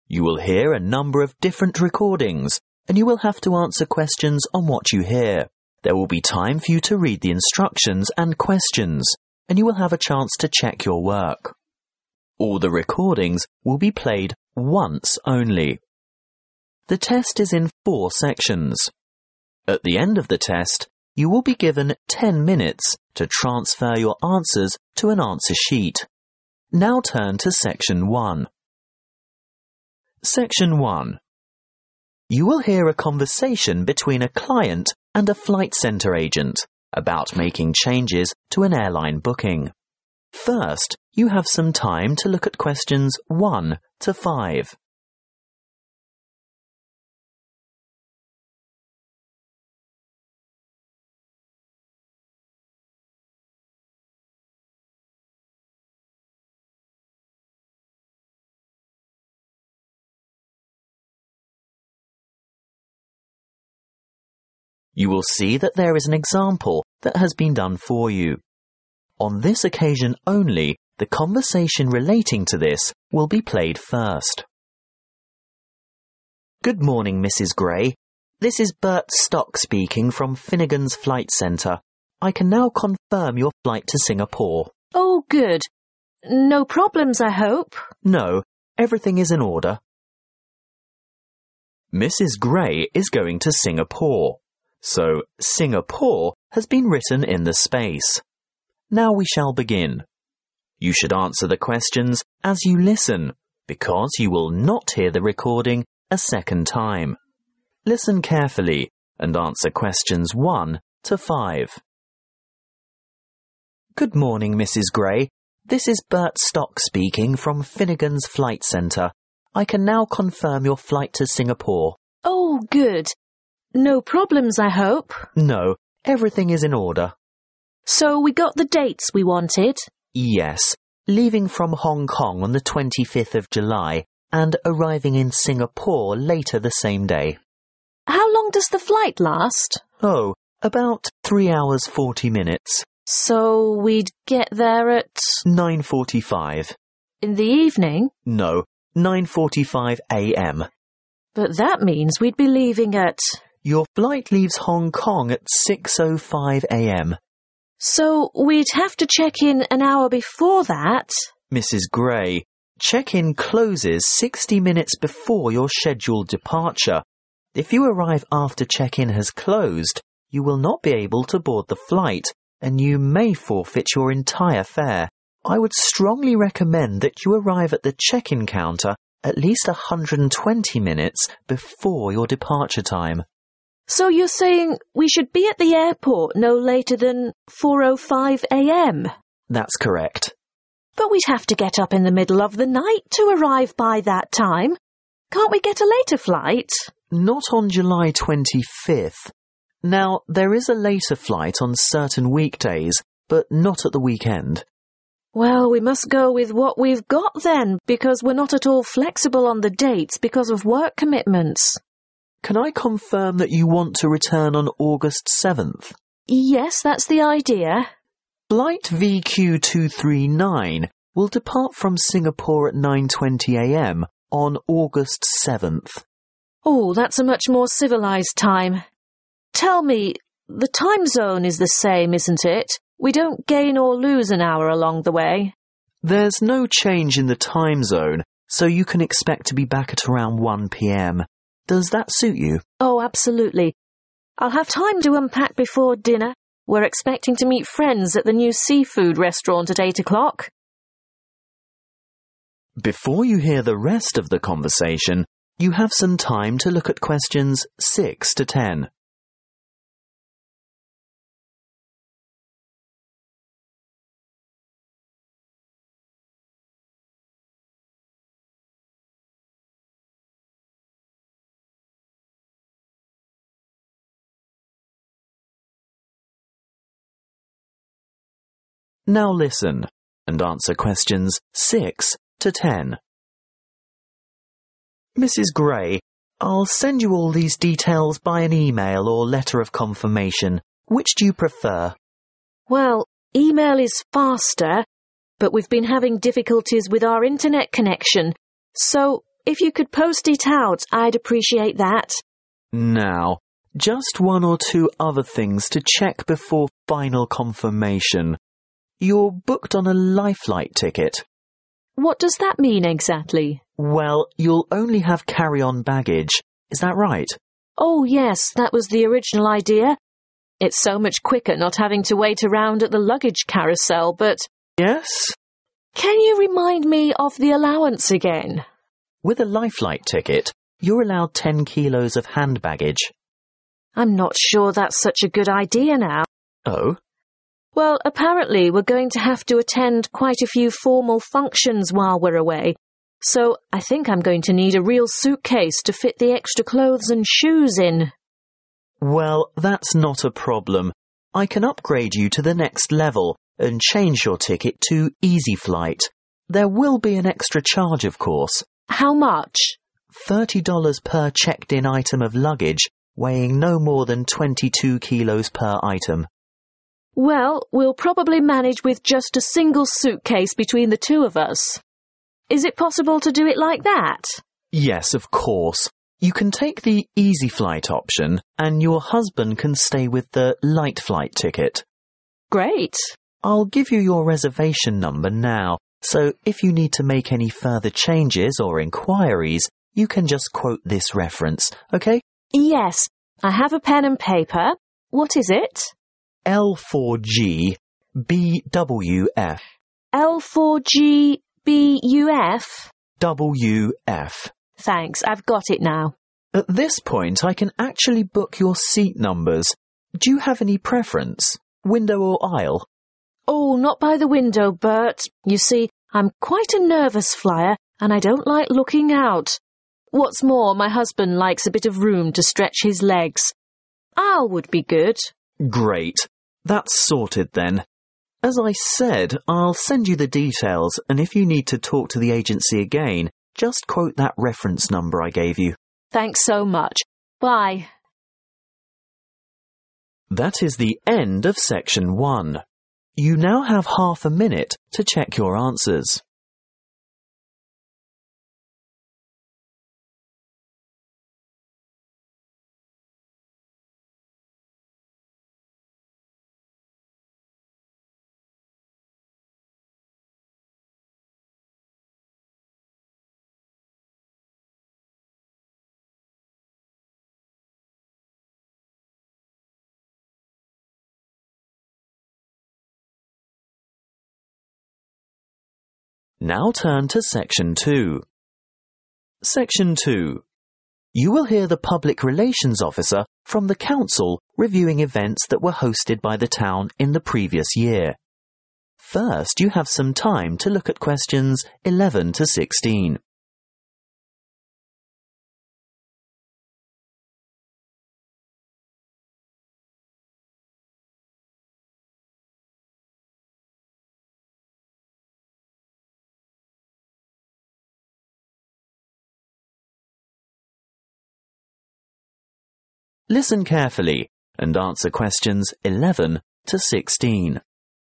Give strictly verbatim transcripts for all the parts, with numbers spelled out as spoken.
You will hear a number of different recordings, and you will have to answer questions on what you hear. There will be time for you to read the instructions and questions, and you will have a chance to check your work. All the recordings will be played once only. The test is in four sections. At the end of the test, you will be given ten minutes to transfer your answers to an answer sheet. Now turn to Section one. Section one. You will hear a conversation between a client and a flight centre agent about making changes to an airline booking. First, you have some time to look at questions one to five. You will see that there is an example that has been done for you. On this occasion only, the conversation relating to this will be played first. Good morning, Missus Gray. This is Bert Stock speaking from Finnegan's Flight Centre. I can now confirm your flight to Singapore. Oh, good. No problems, I hope? No, everything is in order. Missus Gray is going to Singapore. So, Singapore has been written in the space. Now we shall begin. You should answer the questions as you listen, because you will not hear the recording a second time. Listen carefully and answer questions one to five. Good morning, Missus Gray. This is Bert Stock speaking from Finnegan's Flight Centre. I can now confirm your flight to Singapore. Oh, good. No problems, I hope? No, everything is in order. So we got the dates we wanted? Yes, leaving from Hong Kong on the twenty-fifth of July and arriving in Singapore later the same day. How long does the flight last? Oh, about three hours forty minutes. So we'd get there at... nine forty-five. In the evening? No, nine forty-five a m. But that means we'd be leaving at... Your flight leaves Hong Kong at six oh five a m. So we'd have to check in an hour before that? Missus Gray, check-in closes sixty minutes before your scheduled departure. If you arrive after check-in has closed, you will not be able to board the flight, and you may forfeit your entire fare. I would strongly recommend that you arrive at the check-in counter at least one hundred twenty minutes before your departure time. So you're saying we should be at the airport no later than four oh five a m? That's correct. But we'd have to get up in the middle of the night to arrive by that time. Can't we get a later flight? Not on July twenty-fifth. Now, there is a later flight on certain weekdays, but not at the weekend. Well, we must go with what we've got then, because we're not at all flexible on the dates because of work commitments. Can I confirm that you want to return on August seventh? Yes, that's the idea. Flight V Q two three nine will depart from Singapore at nine twenty a m on August seventh. Oh, that's a much more civilized time. Tell me, the time zone is the same, isn't it? We don't gain or lose an hour along the way. There's no change in the time zone, so you can expect to be back at around one p m. Does that suit you? Oh, absolutely. I'll have time to unpack before dinner. We're expecting to meet friends at the new seafood restaurant at eight o'clock. Before you hear the rest of the conversation, you have some time to look at questions six to ten. Now listen and answer questions six to ten. Missus Gray, I'll send you all these details by an email or letter of confirmation. Which do you prefer? Well, email is faster, but we've been having difficulties with our internet connection, so If you could post it out, I'd appreciate that. Now, just one or two other things to check before final confirmation. You're booked on a Lifelight ticket. What does that mean exactly? Well, you'll only have carry-on baggage. Is that right? Oh, yes, that was the original idea. It's so much quicker not having to wait around at the luggage carousel, but... Yes? Can you remind me of the allowance again? With a Lifelight ticket, you're allowed ten kilos of hand baggage. I'm not sure that's such a good idea now. Oh? Well, apparently we're going to have to attend quite a few formal functions while we're away, so I think I'm going to need a real suitcase to fit the extra clothes and shoes in. Well, that's not a problem. I can upgrade you to the next level and change your ticket to Easy Flight. There will be an extra charge, of course. How much? thirty dollars per checked-in item of luggage, weighing no more than twenty-two kilos per item. Well, we'll probably manage with just a single suitcase between the two of us. Is it possible to do it like that? Yes, of course. You can take the Easy Flight option, and your husband can stay with the Light Flight ticket. Great. I'll give you your reservation number now, so if you need to make any further changes or inquiries, you can just quote this reference, okay? Yes, I have a pen and paper. What is it? L four G B W F. L four G B U F? W F. Thanks, I've got it now. At this point, I can actually book your seat numbers. Do you have any preference? Window or aisle? Oh, not by the window, Bert. You see, I'm quite a nervous flyer, and I don't like looking out. What's more, my husband likes a bit of room to stretch his legs. Aisle would be good. Great. That's sorted then. As I said, I'll send you the details, and if you need to talk to the agency again, just quote that reference number I gave you. Thanks so much. Bye. That is the end of section one. You now have half a minute to check your answers. Now turn to Section two. Section two. You will hear the Public Relations Officer from the Council reviewing events that were hosted by the town in the previous year. First, you have some time to look at questions eleven to sixteen. Listen carefully and answer questions eleven to sixteen.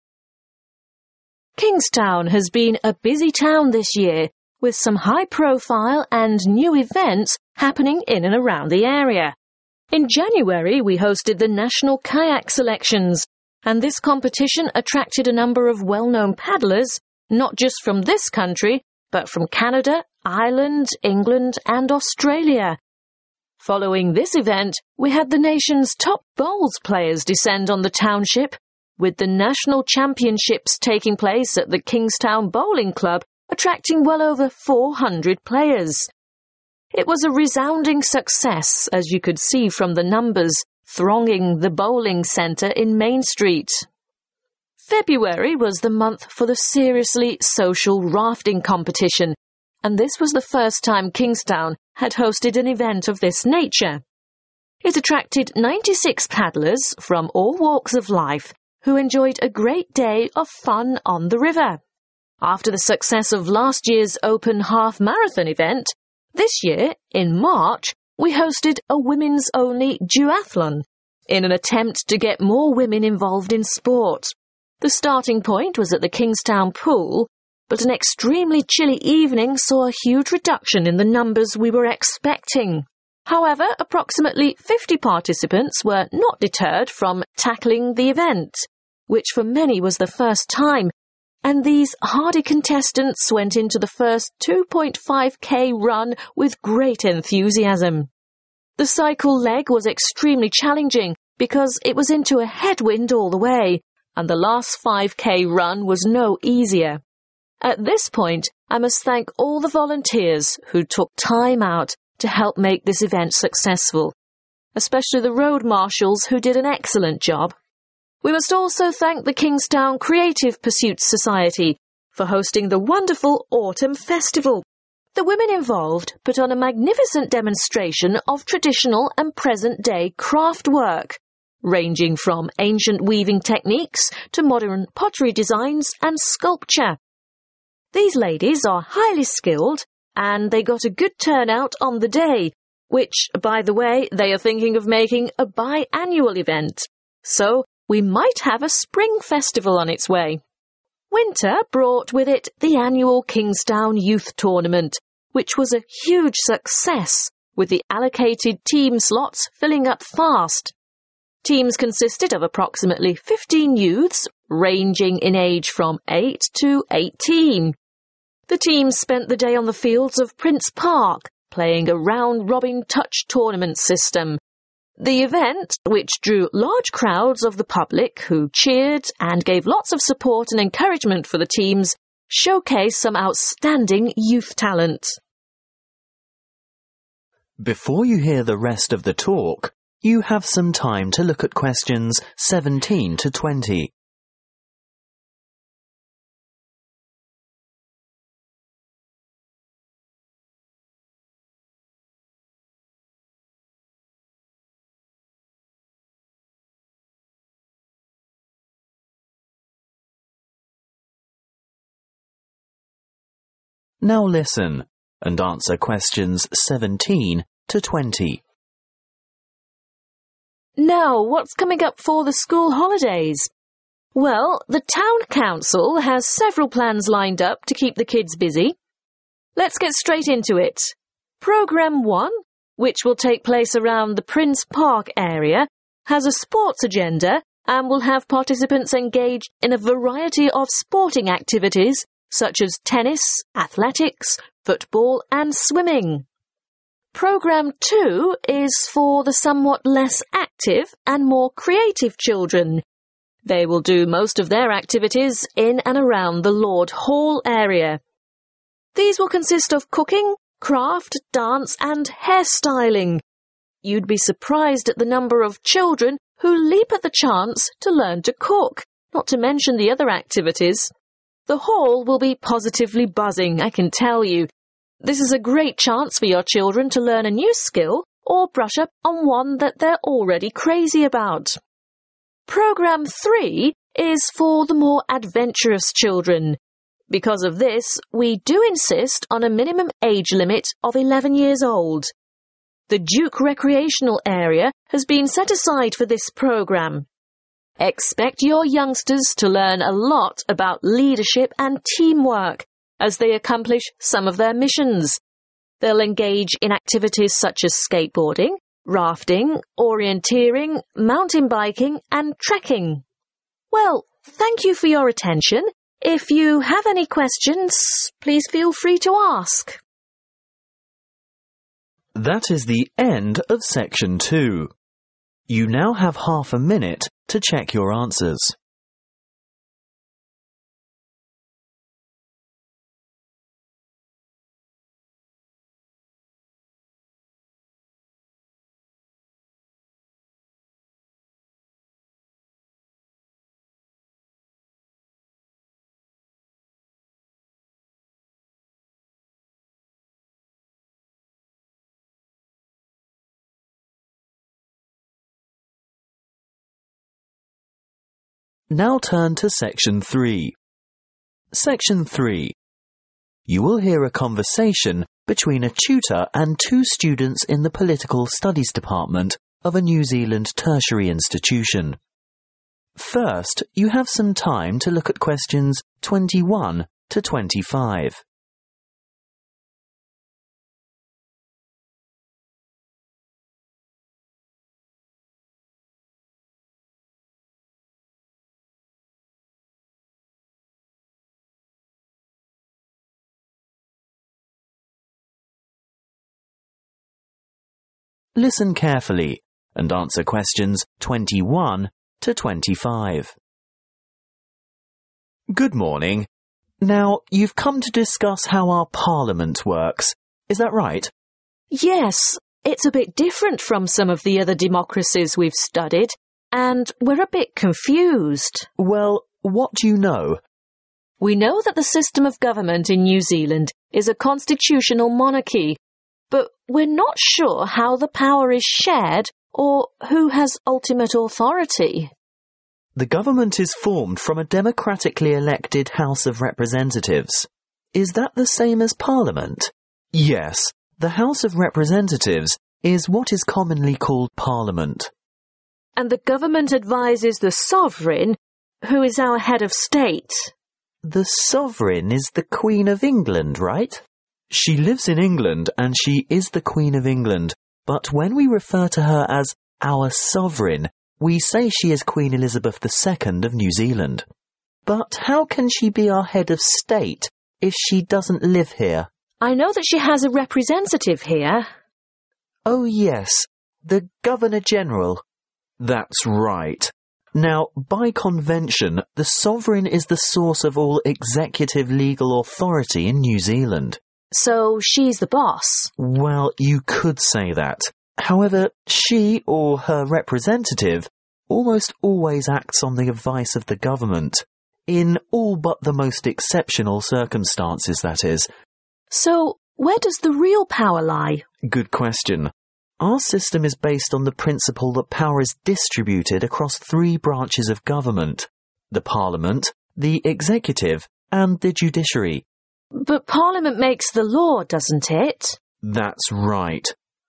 Kingstown has been a busy town this year, with some high-profile and new events happening in and around the area. In January, we hosted the National Kayak Selections, and this competition attracted a number of well-known paddlers, not just from this country, but from Canada, Ireland, England, and Australia. Following this event, we had the nation's top bowls players descend on the township, with the national championships taking place at the Kingstown Bowling Club, attracting well over four hundred players. It was a resounding success, as you could see from the numbers thronging the bowling centre in Main Street. February was the month for the Seriously Social Rafting competition, and this was the first time Kingstown had hosted an event of this nature. It attracted ninety-six paddlers from all walks of life who enjoyed a great day of fun on the river. After the success of last year's Open Half Marathon event, this year, in March, we hosted a women's-only duathlon in an attempt to get more women involved in sport. The starting point was at the Kingstown Pool, but an extremely chilly evening saw a huge reduction in the numbers we were expecting. However, approximately fifty participants were not deterred from tackling the event, which for many was the first time, and these hardy contestants went into the first two point five K run with great enthusiasm. The cycle leg was extremely challenging because it was into a headwind all the way, and the last five K run was no easier. At this point, I must thank all the volunteers who took time out to help make this event successful, especially the road marshals who did an excellent job. We must also thank the Kingstown Creative Pursuits Society for hosting the wonderful Autumn Festival. The women involved put on a magnificent demonstration of traditional and present-day craft work, ranging from ancient weaving techniques to modern pottery designs and sculpture. These ladies are highly skilled, and they got a good turnout on the day, which, by the way, they are thinking of making a biannual event. So we might have a spring festival on its way. Winter brought with it the annual Kingstown Youth Tournament, which was a huge success, with the allocated team slots filling up fast. Teams consisted of approximately fifteen youths, ranging in age from eight to eighteen. The teams spent the day on the fields of Prince Park, playing a round-robin touch tournament system. The event, which drew large crowds of the public who cheered and gave lots of support and encouragement for the teams, showcased some outstanding youth talent. Before you hear the rest of the talk, you have some time to look at questions seventeen to twenty. Now listen and answer questions seventeen to twenty. Now, what's coming up for the school holidays? Well, the town council has several plans lined up to keep the kids busy. Let's get straight into it. Programme one, which will take place around the Prince Park area, has a sports agenda and will have participants engaged in a variety of sporting activities such as tennis, athletics, football and swimming. Programme two is for the somewhat less active and more creative children. They will do most of their activities in and around the Lord Hall area. These will consist of cooking, craft, dance and hairstyling. You'd be surprised at the number of children who leap at the chance to learn to cook, not to mention the other activities. The hall will be positively buzzing, I can tell you. This is a great chance for your children to learn a new skill or brush up on one that they're already crazy about. Programme three is for the more adventurous children. Because of this, we do insist on a minimum age limit of eleven years old. The Duke Recreational Area has been set aside for this programme. Expect your youngsters to learn a lot about leadership and teamwork as they accomplish some of their missions. They'll engage in activities such as skateboarding, rafting, orienteering, mountain biking and trekking. Well, thank you for your attention. If you have any questions, please feel free to ask. That is the end of section two. You now have half a minute to check your answers. Now turn to Section three. Section three. You will hear a conversation between a tutor and two students in the Political Studies Department of a New Zealand tertiary institution. First, you have some time to look at questions twenty-one to twenty-five. Listen carefully and answer questions twenty-one to twenty-five. Good morning. Now, you've come to discuss how our Parliament works. Is that right? Yes, it's a bit different from some of the other democracies we've studied, and we're a bit confused. Well, what do you know? We know that the system of government in New Zealand is a constitutional monarchy, but we're not sure how the power is shared or who has ultimate authority. The government is formed from a democratically elected House of Representatives. Is that the same as Parliament? Yes, the House of Representatives is what is commonly called Parliament. And the government advises the sovereign, who is our head of state. The sovereign is the Queen of England, right? She lives in England and she is the Queen of England, but when we refer to her as our sovereign, we say she is Queen Elizabeth the Second of New Zealand. But how can she be our head of state if she doesn't live here? I know that she has a representative here. Oh yes, the Governor-General. That's right. Now, by convention, the sovereign is the source of all executive legal authority in New Zealand. So she's the boss. Well, you could say that. However, she or her representative almost always acts on the advice of the government, in all but the most exceptional circumstances, that is. So, where does the real power lie? Good question. Our system is based on the principle that power is distributed across three branches of government: the Parliament, the Executive, and the Judiciary. But Parliament makes the law, doesn't it? That's right.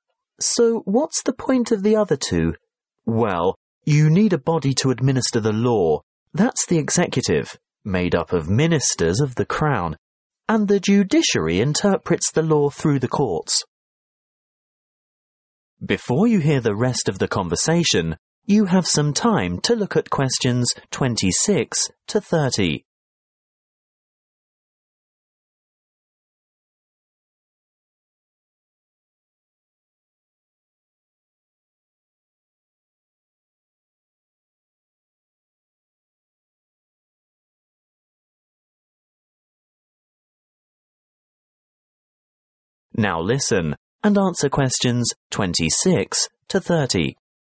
So what's the point of the other two? Well, you need a body to administer the law. That's the Executive, made up of ministers of the Crown, and the Judiciary interprets the law through the courts. Before you hear the rest of the conversation, you have some time to look at questions twenty-six to thirty. Now listen and answer questions twenty-six to thirty.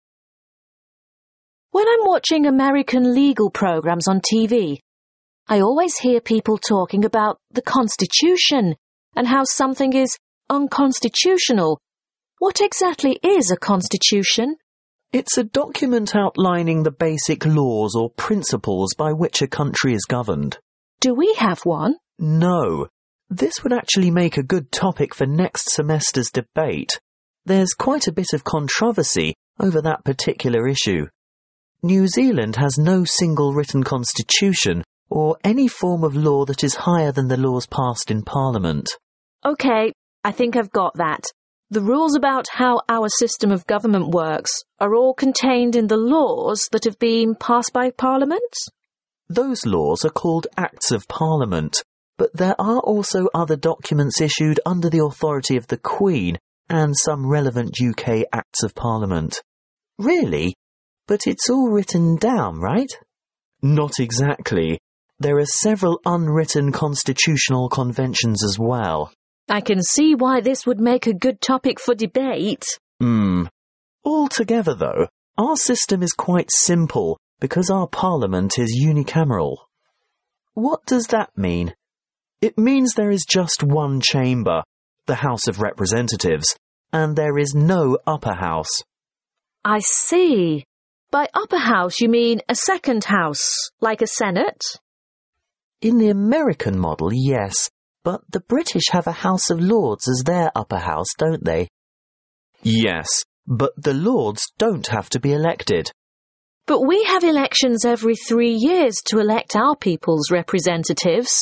When I'm watching American legal programs on T V, I always hear people talking about the Constitution and how something is unconstitutional. What exactly is a constitution? It's a document outlining the basic laws or principles by which a country is governed. Do we have one? No. This would actually make a good topic for next semester's debate. There's quite a bit of controversy over that particular issue. New Zealand has no single written constitution or any form of law that is higher than the laws passed in Parliament. OK, I think I've got that. The rules about how our system of government works are all contained in the laws that have been passed by Parliament? Those laws are called Acts of Parliament. But there are also other documents issued under the authority of the Queen and some relevant U K Acts of Parliament. Really? But it's all written down, right? Not exactly. There are several unwritten constitutional conventions as well. I can see why this would make a good topic for debate. Hmm. Altogether, though, our system is quite simple because our Parliament is unicameral. What does that mean? It means there is just one chamber, the House of Representatives, and there is no upper house. I see. By upper house you mean a second house, like a Senate? In the American model, yes, but the British have a House of Lords as their upper house, don't they? Yes, but the Lords don't have to be elected. But we have elections every three years to elect our people's representatives.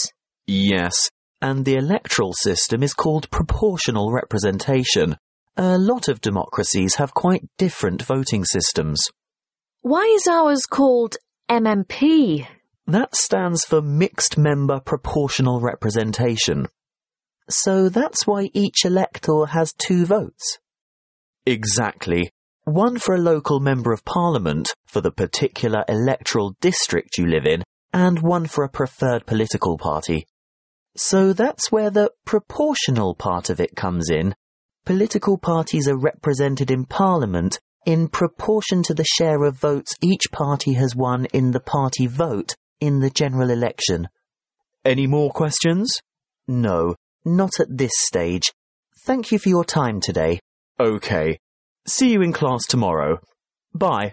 Yes, and the electoral system is called proportional representation. A lot of democracies have quite different voting systems. Why is ours called M M P? That stands for Mixed Member Proportional Representation. So that's why each elector has two votes? Exactly. One for a local Member of Parliament for the particular electoral district you live in, and one for a preferred political party. So that's where the proportional part of it comes in. Political parties are represented in Parliament in proportion to the share of votes each party has won in the party vote in the general election. Any more questions? No, not at this stage. Thank you for your time today. Okay. See you in class tomorrow. Bye.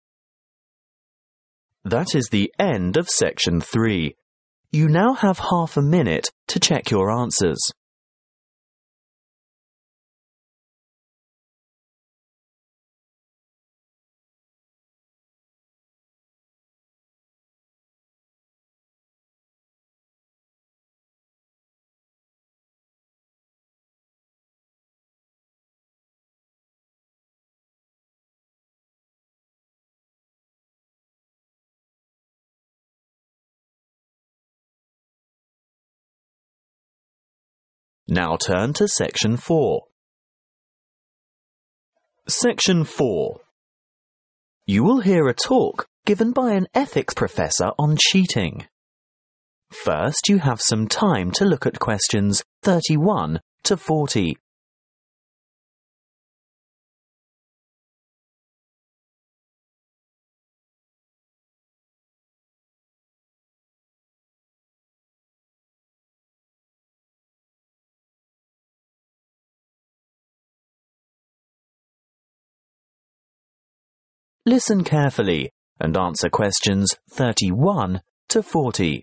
That is the end of section three. You now have half a minute to check your answers. Now turn to section four. Section four. You will hear a talk given by an ethics professor on cheating. First, you have some time to look at questions thirty-one to forty. Listen carefully and answer questions thirty-one to forty.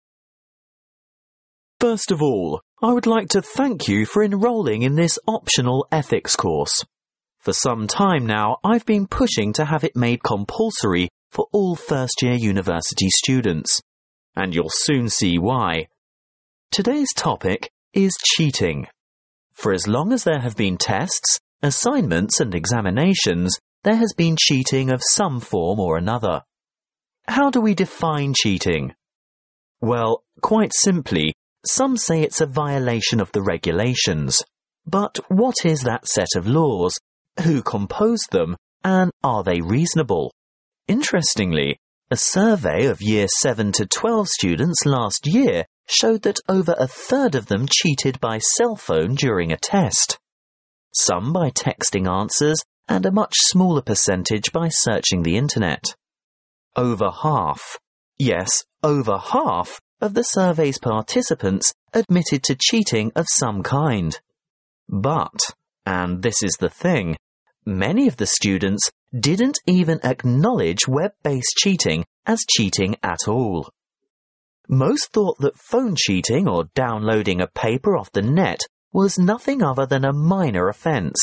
First of all, I would like to thank you for enrolling in this optional ethics course. For some time now, I've been pushing to have it made compulsory for all first-year university students, and you'll soon see why. Today's topic is cheating. For as long as there have been tests, assignments and examinations, there has been cheating of some form or another. How do we define cheating? Well, quite simply, some say it's a violation of the regulations. But what is that set of laws? Who composed them? And are they reasonable? Interestingly, a survey of year seven to twelve students last year showed that over a third of them cheated by cell phone during a test. Some by texting answers, and a much smaller percentage by searching the internet. Over half, yes, over half of the survey's participants admitted to cheating of some kind. But, and this is the thing, many of the students didn't even acknowledge web-based cheating as cheating at all. Most thought that phone cheating or downloading a paper off the net was nothing other than a minor offence.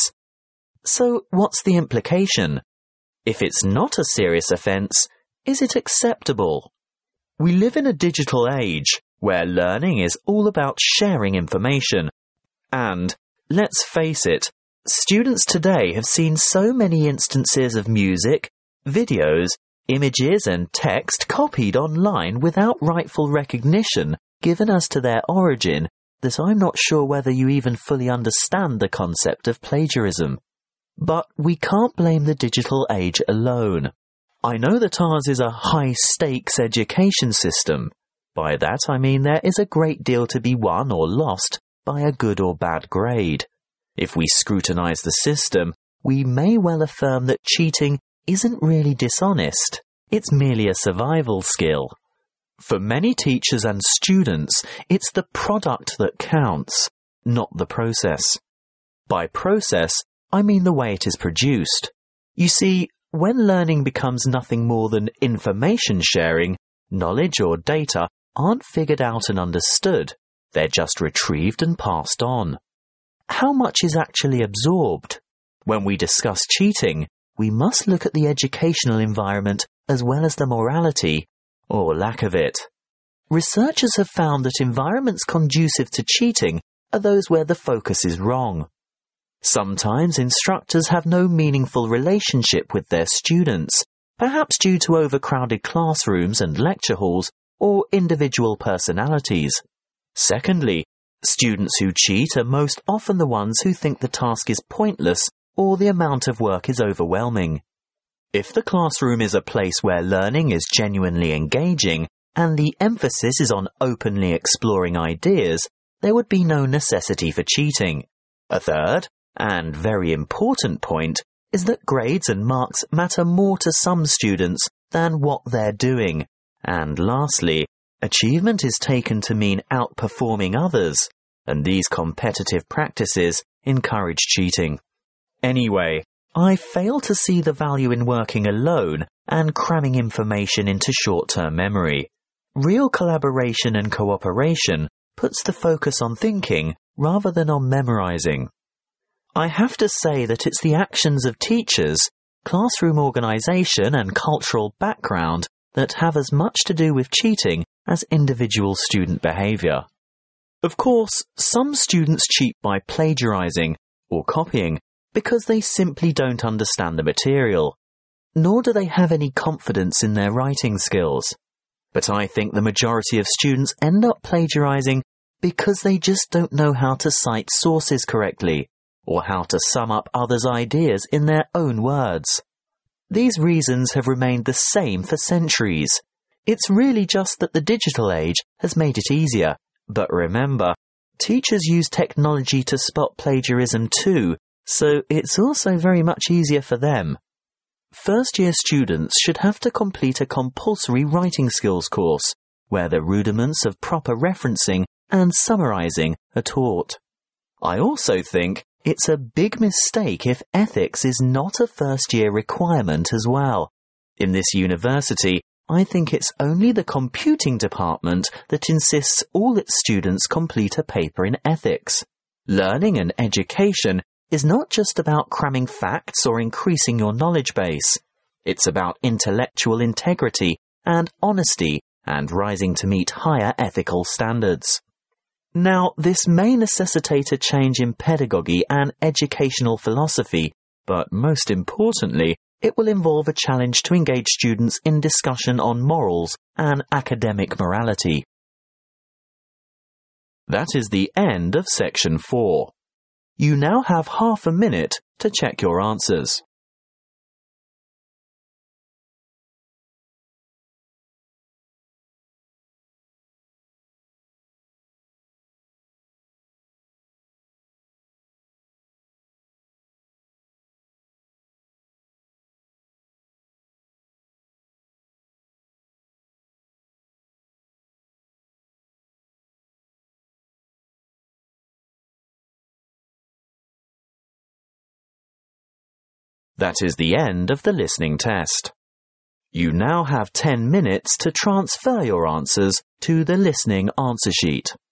So what's the implication? If it's not a serious offence, is it acceptable? We live in a digital age where learning is all about sharing information. And, let's face it, students today have seen so many instances of music, videos, images and text copied online without rightful recognition given as to their origin that I'm not sure whether you even fully understand the concept of plagiarism. But we can't blame the digital age alone. I know that ours is a high-stakes education system. By that I mean there is a great deal to be won or lost by a good or bad grade. If we scrutinise the system, we may well affirm that cheating isn't really dishonest. It's merely a survival skill. For many teachers and students, it's the product that counts, not the process. By process, I mean the way it is produced. You see, when learning becomes nothing more than information sharing, knowledge or data aren't figured out and understood. They're just retrieved and passed on. How much is actually absorbed? When we discuss cheating, we must look at the educational environment as well as the morality, or lack of it. Researchers have found that environments conducive to cheating are those where the focus is wrong. Sometimes instructors have no meaningful relationship with their students, perhaps due to overcrowded classrooms and lecture halls or individual personalities. Secondly, students who cheat are most often the ones who think the task is pointless or the amount of work is overwhelming. If the classroom is a place where learning is genuinely engaging and the emphasis is on openly exploring ideas, there would be no necessity for cheating. A third, and very important point, is that grades and marks matter more to some students than what they're doing. And lastly, achievement is taken to mean outperforming others, and these competitive practices encourage cheating. Anyway, I fail to see the value in working alone and cramming information into short-term memory. Real collaboration and cooperation puts the focus on thinking rather than on memorizing. I have to say that it's the actions of teachers, classroom organization and cultural background that have as much to do with cheating as individual student behavior. Of course, some students cheat by plagiarizing or copying because they simply don't understand the material, nor do they have any confidence in their writing skills. But I think the majority of students end up plagiarizing because they just don't know how to cite sources correctly, or how to sum up others' ideas in their own words. These reasons have remained the same for centuries. It's really just that the digital age has made it easier. But remember, teachers use technology to spot plagiarism too, so it's also very much easier for them. First-year students should have to complete a compulsory writing skills course, where the rudiments of proper referencing and summarizing are taught. I also think it's a big mistake if ethics is not a first-year requirement as well. In this university, I think it's only the computing department that insists all its students complete a paper in ethics. Learning and education is not just about cramming facts or increasing your knowledge base. It's about intellectual integrity and honesty and rising to meet higher ethical standards. Now, this may necessitate a change in pedagogy and educational philosophy, but most importantly, it will involve a challenge to engage students in discussion on morals and academic morality. That is the end of section four. You now have half a minute to check your answers. That is the end of the listening test. You now have ten minutes to transfer your answers to the listening answer sheet.